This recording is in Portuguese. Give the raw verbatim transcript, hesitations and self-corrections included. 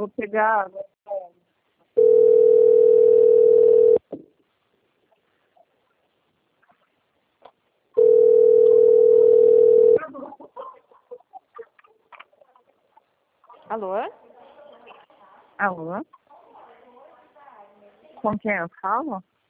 vou pegar água. Alô? Alô? Com quem eu falo?